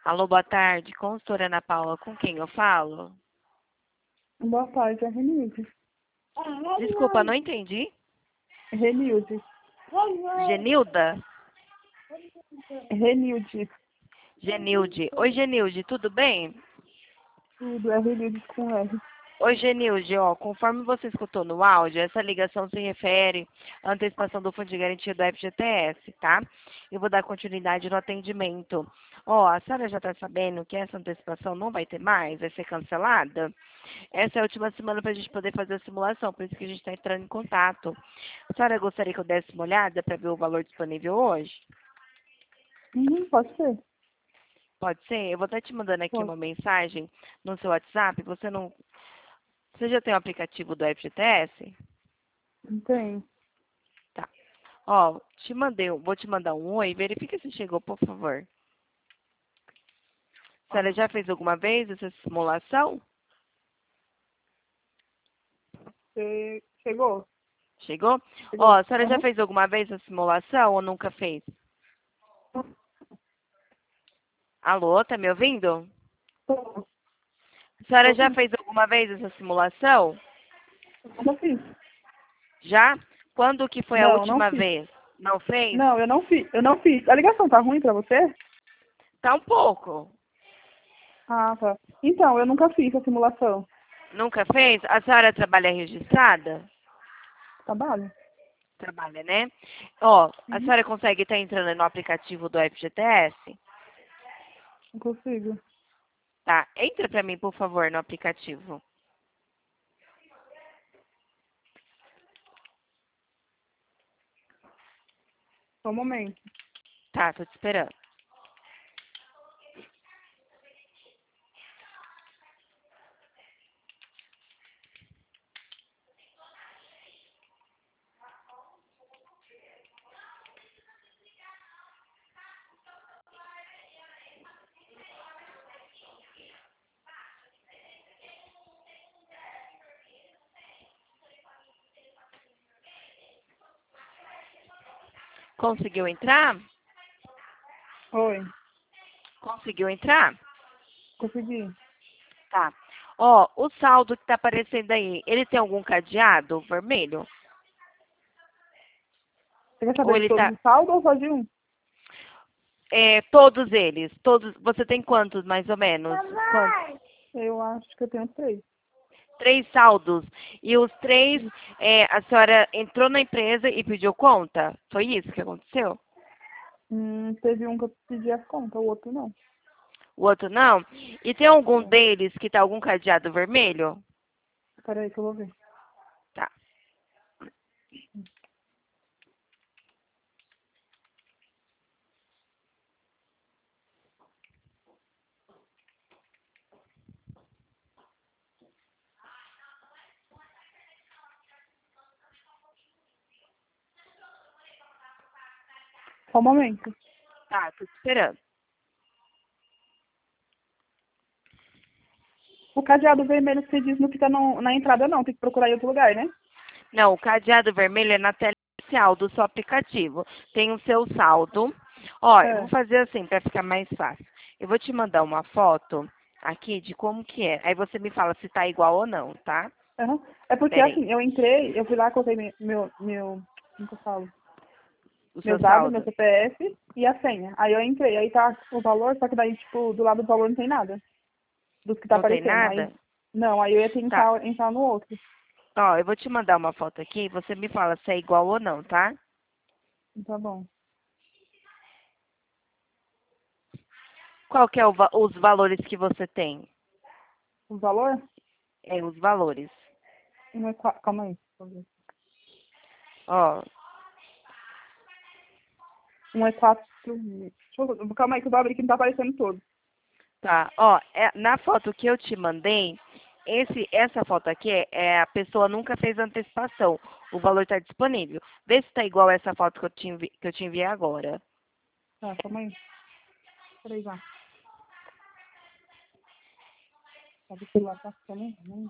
Alô, boa tarde. Consultora Ana Paula, com quem eu falo? Boa tarde, é Renilde. Desculpa, não entendi. Renilde. Genilda? Renilde. Genilde. Oi, Genilde, tudo bem? Tudo, é Renilde com R. Oi, Genilde, ó, conforme você escutou no áudio, essa ligação se refere à antecipação do Fundo de Garantia do FGTS, tá? Eu vou dar continuidade no atendimento. Ó, a senhora já está sabendo que essa antecipação não vai ter mais, vai ser cancelada? Essa é a última semana para a gente poder fazer a simulação, por isso que a gente está entrando em contato. A senhora gostaria que eu desse uma olhada para ver o valor disponível hoje? Pode ser. Pode ser? Eu vou estar te mandando aqui Pode. uma mensagem no seu WhatsApp. Você já tem o aplicativo do FGTS? Não tem. Tá. Ó, vou te mandar um oi. Verifica se chegou, por favor. A senhora já fez alguma vez essa simulação? Você chegou? Chegou? Ó, Chegou. a senhora já Aham. fez alguma vez essa simulação ou nunca fez? Alô, tá me ouvindo? Tô. A senhora Tô já sim. fez alguma vez essa simulação? Não fiz. Já? Quando que foi a Não última fiz. vez? Não fez? Não, eu não fiz. Eu não fiz. A ligação tá ruim pra você? Tá um pouco. Ah, tá. Então, eu nunca fiz a simulação. Nunca fez? A senhora trabalha registrada? Trabalho? Trabalha, né? Ó, a Uhum. senhora consegue estar entrando no aplicativo do FGTS? Não consigo. Tá, entra pra mim, por favor, no aplicativo. Só um momento. Tá, tô te esperando. Conseguiu entrar? Oi. Conseguiu entrar? Consegui. Tá. Ó, o saldo que tá aparecendo aí, ele tem algum cadeado vermelho? Você quer Ou saber de ele todos tá... os saldos ou só de um? Todos eles. Todos. Você tem quantos, mais ou menos? Quantos? Eu acho que eu tenho 3. 3 saldos. E os três, a senhora entrou na empresa e pediu conta? Foi isso que aconteceu? Teve um que eu pedi as contas, o outro não. O outro não? E tem algum É. deles que tá algum cadeado vermelho? Peraí que eu vou ver. Tá. Só um momento. Tá, tô te esperando. O cadeado vermelho que você diz não fica na entrada, não. Tem que procurar em outro lugar, né? Não, o cadeado vermelho é na tela inicial do seu aplicativo. Tem o seu saldo. Ó, eu vou É. fazer assim para ficar mais fácil. Eu vou te mandar uma foto aqui de como que é. Aí você me fala se tá igual ou não, tá? Aham. É porque, Pera aí. assim, eu entrei, eu fui lá, coloquei como que eu falo? O seu Meus dados, meu saldo. CPF e a senha. Aí eu entrei, aí tá o valor, só que daí, tipo, do lado do valor não tem nada. Dos que tá Não tem aparecendo. Aí, nada? não, aí eu ia Tá. tentar entrar no outro. Ó, eu vou te mandar uma foto aqui. Você me fala se é igual ou não, tá? Tá bom. Qual que é os valores que você tem? O valor? Os valores. Calma aí. Deixa eu ver. Ó, Um é 4 mil. Calma aí que o bagulho aqui não tá aparecendo todo. tá. Ó, na foto que eu te mandei, essa foto aqui a pessoa nunca fez antecipação. O valor está disponível. Vê se tá igual essa foto que eu te enviei agora. Tá, calma aí. Peraí, já. Sabe o celular tá ficando ruim.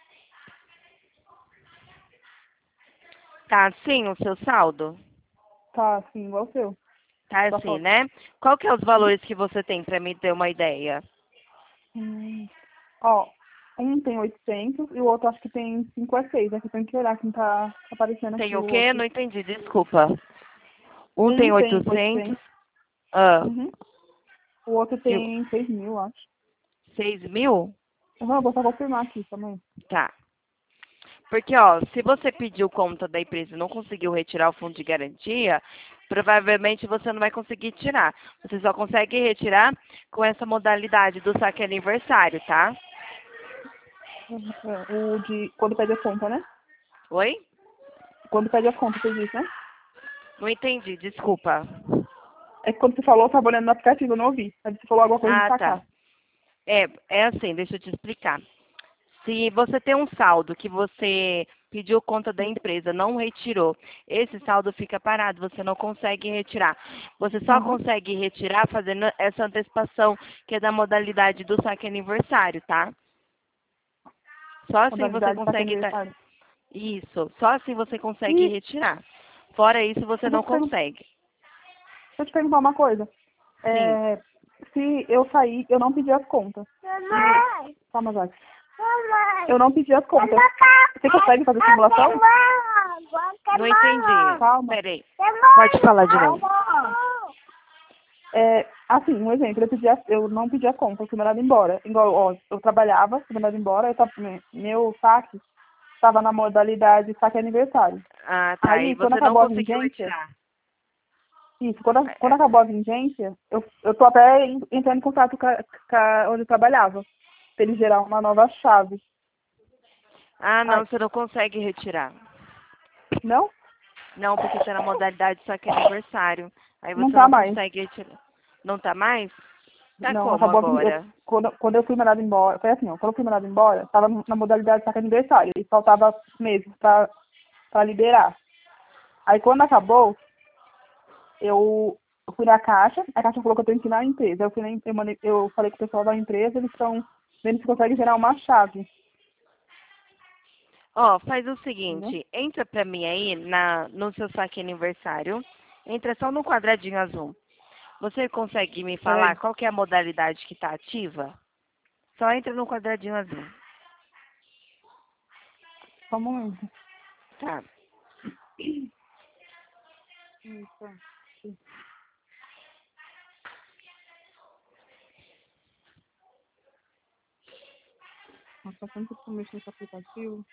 Tá assim o seu saldo? Tá assim, igual o seu. Tá Só assim, foto. né? Qual que é os valores que você tem pra me ter uma ideia? Hum. Ó, um tem 800 e o outro acho que tem 5 a 6. Aqui tem que olhar quem tá aparecendo Tem aqui o o quê? outro. Não entendi, desculpa. Um tem Um tem 800, 800. ah, Uhum. O outro e o tem 6.000, acho. 6.000? Vou só confirmar aqui também. Tá. Porque, ó, se você pediu conta da empresa e não conseguiu retirar o fundo de garantia, provavelmente você não vai conseguir tirar. Você só consegue retirar com essa modalidade do saque aniversário, tá? O de quando pede a conta, né? Oi? Quando pede a conta, você disse, né? Não entendi, desculpa. É que quando você falou, eu tava olhando no aplicativo, eu não ouvi. Aí você falou alguma coisa de Ah, tá. sacar. É assim, deixa eu te explicar. Se você tem um saldo que você pediu conta da empresa, não retirou, esse saldo fica parado, você não consegue retirar. Você só Aham. consegue retirar fazendo essa antecipação, que é da modalidade do saque aniversário, tá? Só assim você Modalidade de saque consegue. aniversário. Isso, só assim você consegue E retirar. Fora isso, você deixa eu não te perguntar, consegue. deixa eu te perguntar uma coisa. Sim. É, se eu sair, eu não pedi as contas. Mamãe, Calma, Zé. mamãe, Eu não pedi as contas. mamãe, Você consegue fazer simulação? Não entendi. Calma. Peraí. Pode falar de novo. Assim, um exemplo, eu não pedi a conta, eu fui mandada embora. Igual, ó, eu trabalhava, fui mandada embora, meu saque estava na modalidade saque aniversário. Ah, tá. E Aí, quando você não acabou a conseguiu vigência, retirar. isso, quando acabou a vigência, eu tô até entrando em contato com onde eu trabalhava, pra ele gerar uma nova chave. Ah, Aí, não, você não consegue retirar. não? Não, porque tá na modalidade só que é aniversário. Aí Não você tá não mais. consegue retirar. Não tá mais? Tá Não, como acabou a vigência. agora? Quando eu fui mandada embora, foi assim, ó, quando eu fui mandada embora, tava na modalidade saque aniversário, e faltava meses pra liberar. Aí quando acabou, eu fui na caixa, a caixa falou que eu tenho que ir na empresa. Eu falei com o pessoal da empresa, eles estão vendo se consegue gerar uma chave. Ó, faz o Entendeu? seguinte, entra pra mim aí no seu saque aniversário. Entra só no quadradinho azul. Você consegue me falar Peraí, qual que é a modalidade que tá ativa? Só entra no quadradinho azul. só um momento. Tá. Isso. Nossa, tanto que eu mexo nesse aplicativo.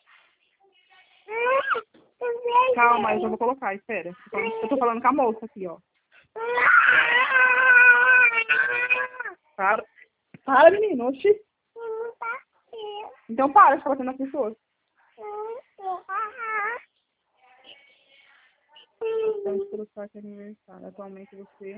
Calma, eu já vou colocar, espera. Eu tô falando com a moça aqui, ó. Para. Para, menino. Oxi. Então para de falar com as pessoas. Então, pelo saque aniversário. Atualmente você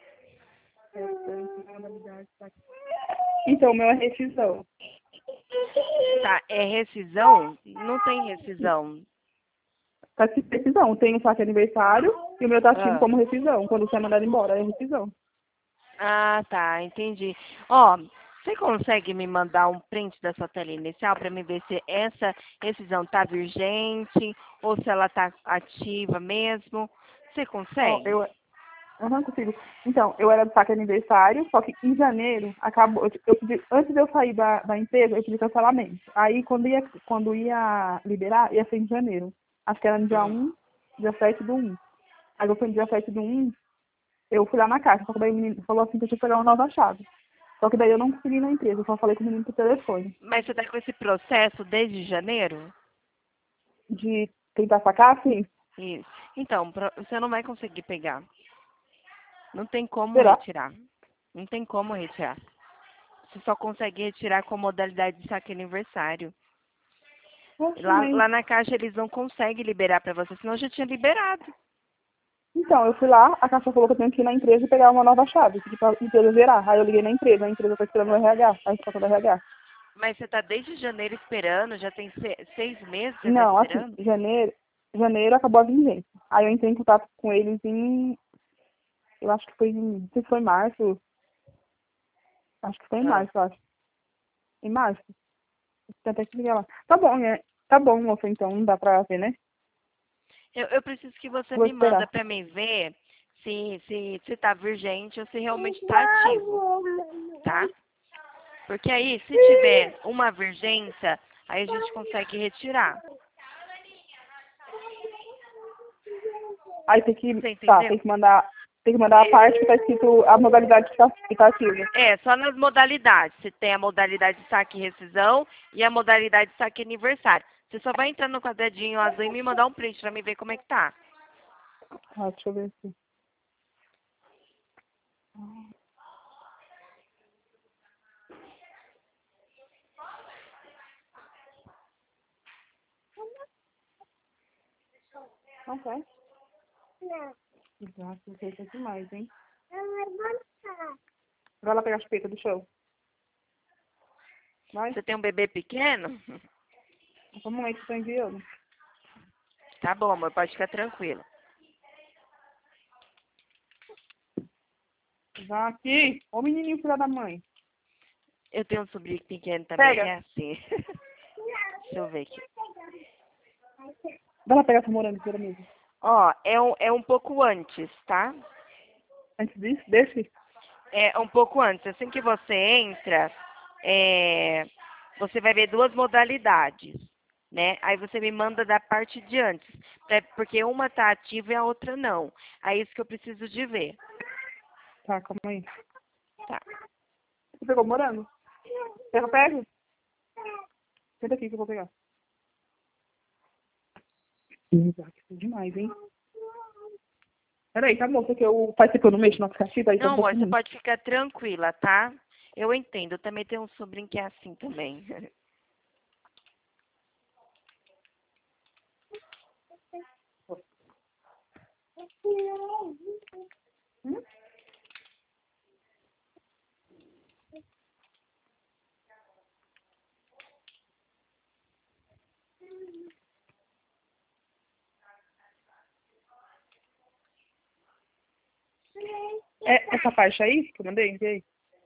é modalidade saque. Então, o meu é rescisão. Tá, é rescisão? Não tem rescisão. Tá de rescisão. Tem o saque aniversário e o meu tá ativo Ah. como rescisão. Quando você é mandado embora, é rescisão. Ah, tá, entendi. Ó, você consegue me mandar um print da sua tela inicial para me ver se essa rescisão tá vigente ou se ela tá ativa mesmo? Você Ó, consegue? Aham, consigo. Então, eu era do saque aniversário, só que em janeiro acabou. Antes de eu sair da empresa, eu pedi cancelamento. Aí quando ia liberar, ia ser em janeiro. Acho que era no dia Hum. 1, dia 7 do 1. Aí eu fui no dia 7 do 1, eu fui lá na caixa, só que daí o menino falou assim que eu tinha que pegar uma nova chave. Só que daí eu não consegui ir na empresa, eu só falei com o menino por telefone. Mas você tá com esse processo desde janeiro? De tentar sacar, assim, Isso. Então, você não vai conseguir pegar. Não tem como será? retirar. Não tem como retirar. Você só consegue retirar com a modalidade de saque aniversário. Poxa, Lá na caixa eles não conseguem liberar para você, senão eu já tinha liberado. Então, eu fui lá, a caixa falou que eu tenho que ir na empresa e pegar uma nova chave, pedi pra empresa gerar. Aí eu liguei na empresa, a empresa tá esperando o RH, a resposta do RH. Mas você tá desde janeiro esperando, já tem 6 meses que você tá Não, assim, esperando? janeiro acabou a vigência. Aí eu entrei em contato com eles eu acho que foi não sei se foi março, acho que foi em Ah. março, eu acho. Em março. Tem até que ligar lá. Tá bom, moça, então, não dá pra ver, né? Eu preciso que você Vou me manda esperar. para mim ver se tá vigente ou se realmente tá ativo, tá? Porque aí, se tiver uma vigência, aí a gente consegue retirar. Aí tem que, Você tá, entendeu? tem que mandar a parte que tá escrito a modalidade que tá ativa. É, só nas modalidades. Você tem a modalidade saque e rescisão e a modalidade saque e aniversário. Você só vai entrar no quadradinho azul e me mandar um print pra mim ver como é que tá. Ah, deixa eu ver aqui. Não quer? Não. Exato, não sei demais, hein? Não vai voltar. Vai lá pegar a chupeta do chão. Vai. Você tem um bebê pequeno? A mamãe que tá enviando. Tá bom, amor, pode ficar tranquilo. Vai aqui. Ô menininho, filha da mãe. Eu tenho um sobrinho pequeno também, Pega. é assim. Deixa eu ver aqui. Vai lá pegar essa morango, filha mesmo. Ó, é um pouco antes, tá? Antes disso, desse. É um pouco antes. Assim que você entra, você vai ver duas modalidades, né? Aí você me manda da parte de antes, porque uma tá ativa e a outra não. Aí isso que eu preciso de ver, Tá, calma aí. tá? Você pegou o morango? Quer que eu pegue? Senta aqui que eu vou pegar. Exato, isso é demais, hein? Peraí, tá bom, porque o pai que eu não mexo no aplicativo, aí tá Não, um amor, pouco você ruim. pode ficar tranquila, tá? Eu entendo. Eu também tenho um sobrinho que é assim também. Hum? É essa parte aí que eu mandei? Enviei?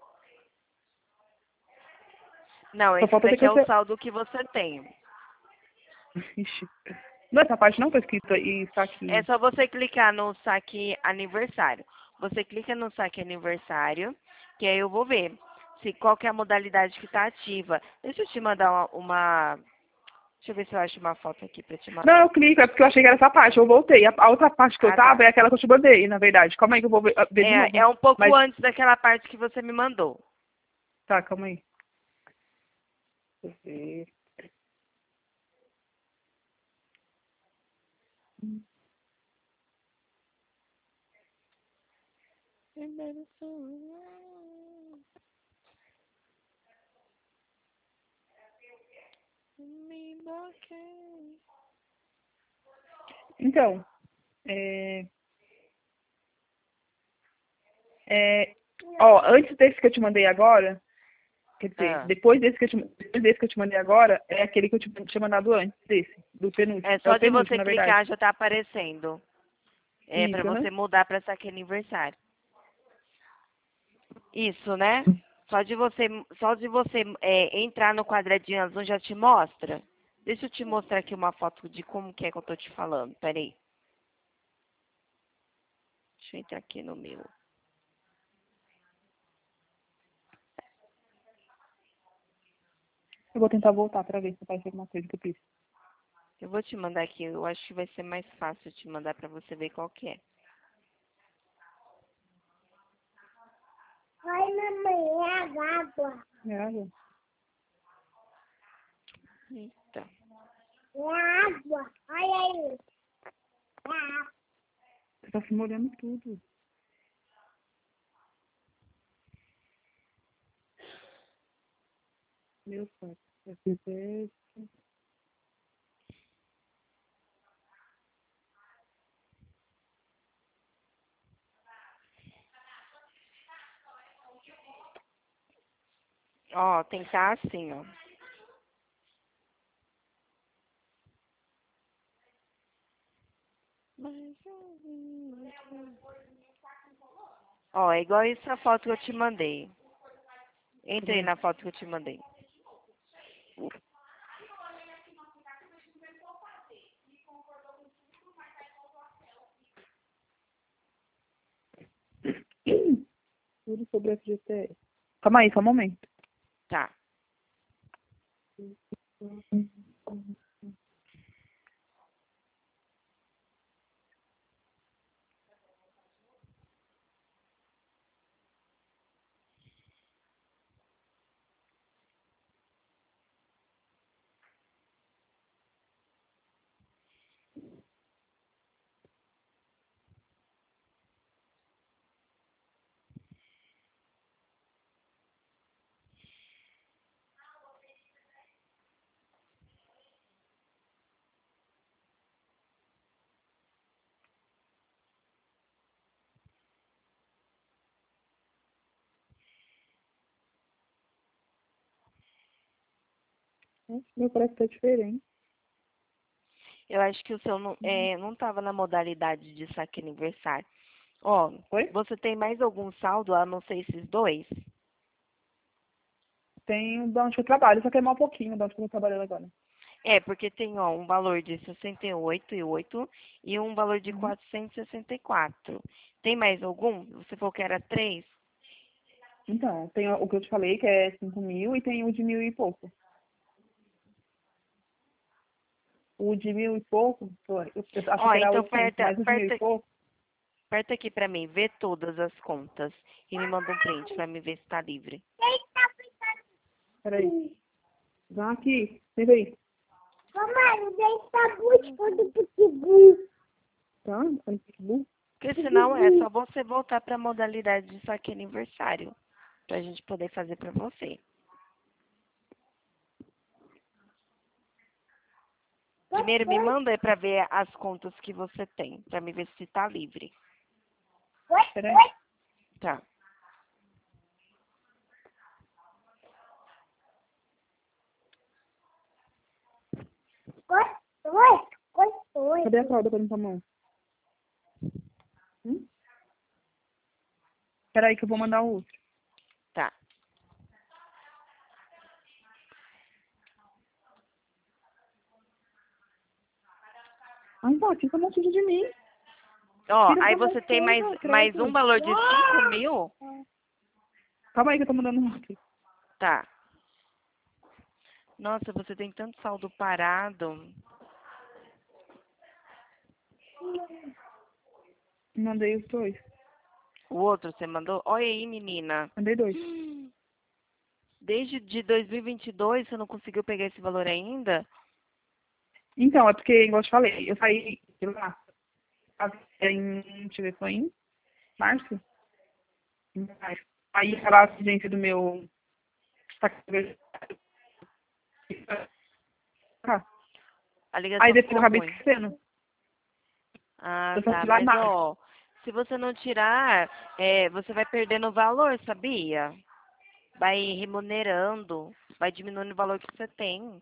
Não, Só esse falta ter daqui que é o você... saldo que você tem. Ixi. Não, essa parte não tá escrito aí, está É aqui. só você clicar no saque aniversário. Você clica no saque aniversário, que aí eu vou ver qual que é a modalidade que está ativa. Deixa eu te mandar Deixa eu ver se eu acho uma foto aqui para te Não, mandar. eu clico, é porque eu achei que era essa parte, eu voltei. A outra parte que eu Ah, tá. tava é aquela que eu te mandei, na verdade. Calma aí que eu vou ver de É novo. um pouco Mas, antes daquela parte que você me mandou. tá, calma aí. Deixa eu ver. Então, é, ó, antes desse que eu te mandei agora, quer dizer, Ah. depois desse que eu te mandei agora, é aquele que eu te tinha mandado antes desse, do penúltimo. É É só o de penúltimo, você na verdade. clicar já tá aparecendo. É para Isso, né? você mudar para saque aniversário. Isso, né? Só de você entrar no quadradinho azul já te mostra. Deixa eu te mostrar aqui uma foto de como que é que eu tô te falando. Peraí. Deixa eu entrar aqui no meu. Eu vou tentar voltar pra ver se aparece alguma coisa que eu fiz. Eu vou te mandar aqui. Eu acho que vai ser mais fácil te mandar pra você ver qual que é. Oi, mamãe, é a água. É água? Eita. É a água. Olha aí. É a água. Você tá se molhando tudo. Meu pai. Eu fiz esse. Ó, tem que estar assim, ó. Ó, é igual essa foto que eu te mandei. Entrei na foto que eu te mandei. tudo sobre a FGTS. Calma aí, só um momento. Tá. Meu parece que tá diferente. Eu acho que o seu não estava na modalidade de saque aniversário. Ó, Oi? você tem mais algum saldo a não ser esses dois? Tem de onde eu trabalho, só que é mal pouquinho de onde eu tô trabalhando agora. É, porque tem, ó, um valor de 68,8 e um valor de Uhum. 464. Tem mais algum? Você falou que era 3? Então, tem o que eu te falei, que é 5.000, e tem o de 1.000 e pouco. O de 1.000 e pouco, eu achei Ó, que era então 800, mas o de 1.000 e pouco, aperta aqui pra mim, vê todas as contas e me manda um print pra me ver se tá livre. peraí. Vá aqui, vem aí. Mamãe, deixa buscando pitbull. Tá? Olha que bom. Porque senão é só você voltar pra modalidade de saque aniversário. Pra gente poder fazer pra você. Primeiro me manda pra ver as contas que você tem, pra me ver se tá livre. Peraí. Tá. Oi. Cadê a fralda pra limpar a mão? Peraí que eu vou mandar o outro. Tá. Ai, pô, fica uma suja de mim. Ó, Tira aí essa você tem mão, mais um credo. valor de 5.000? Calma aí que eu tô mandando o outro. Tá. Nossa, você tem tanto saldo parado. Mandei os dois. O outro você mandou? Olha aí, menina. Mandei dois. Desde de 2022 você não conseguiu pegar esse valor ainda? Então, é porque, igual eu te falei, eu saí de lá deixa eu ver, foi em março? Em março. Aí aquela agência do meu. A Aí ligação depois eu ficou acabei ruim. esquecendo. Ah, Eu só tá. fui lá em Mas, março. ó, se você não tirar, você vai perdendo valor, sabia? Vai remunerando, vai diminuindo o valor que você tem.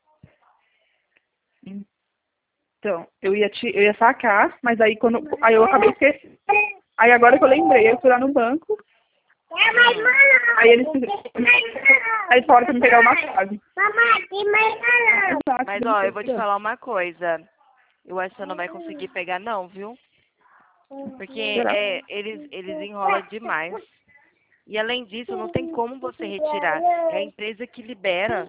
Então, eu ia sacar, mas aí aí eu acabei esquecendo. Aí agora que eu lembrei, eu fui lá no banco, aí eles falaram que me pegar uma chave. Mamãe, tem mais não. Exato, Mas, ó, eu vou te falar uma coisa. Eu acho que você não vai conseguir pegar, não, viu? Porque Será? eles enrolam demais. E, além disso, não tem como você retirar. É a empresa que libera.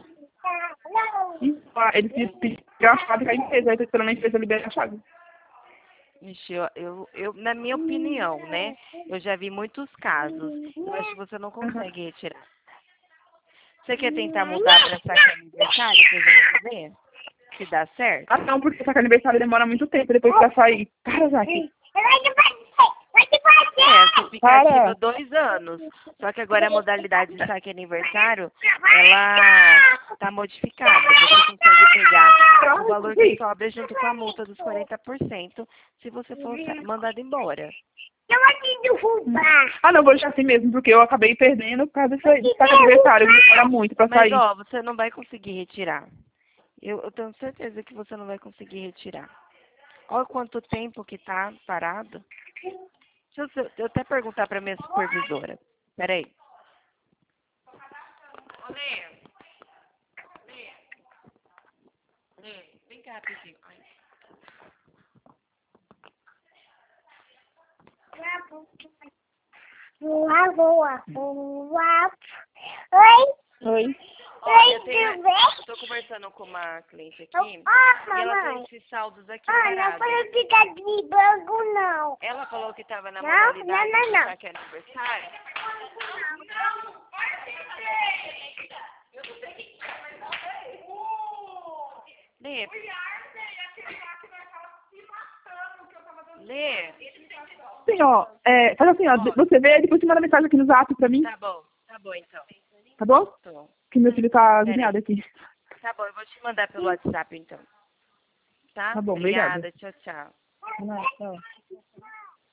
Eles pediram a chave da empresa, aí eu tô esperando a empresa liberar a chave. Ixi, na minha opinião, né? Eu já vi muitos casos. Eu acho que você não consegue retirar. Você quer tentar mudar para saque aniversário pra gente ver se dá certo? Ah, não, porque só que aniversário demora muito tempo depois pra sair. Para, Jaque. Você fica Para. ativa 2 anos. Só que agora a modalidade de saque aniversário, ela tá modificada. Você consegue pegar o valor que sobra junto com a multa dos 40% se você for mandado embora. Eu vou te derrubar. Ah, não, vou deixar assim mesmo, porque eu acabei perdendo por causa desse saque aniversário. Demora muito pra Mas, sair. ó, você não vai conseguir retirar. Eu tenho certeza que você não vai conseguir retirar. Olha quanto tempo que tá parado. Deixa eu até perguntar para minha supervisora. Peraí. Ô, Lê, vem cá rapidinho. Ai. Voa, voa, voa. Oi? Oi. Olha, Oi, tudo bem? eu tô conversando com uma cliente aqui Ah, e ela tem mamãe. esses saldos aqui Ah, não parados. foi ficar de banco, não. Ela falou que tava na Não, modalidade não, não, de não. já que é aniversário. Lê. Lê. Sim, ó, faz assim, ó, você vê, depois você manda mensagem aqui no zap pra mim, Tá bom então. tá bom? Tô. Que meu filho tá Peraí. agoniado aqui. Tá bom, eu vou te mandar pelo WhatsApp então. Tá? Tá bom, Obrigada. obrigada. Tchau, tchau. Não, tchau.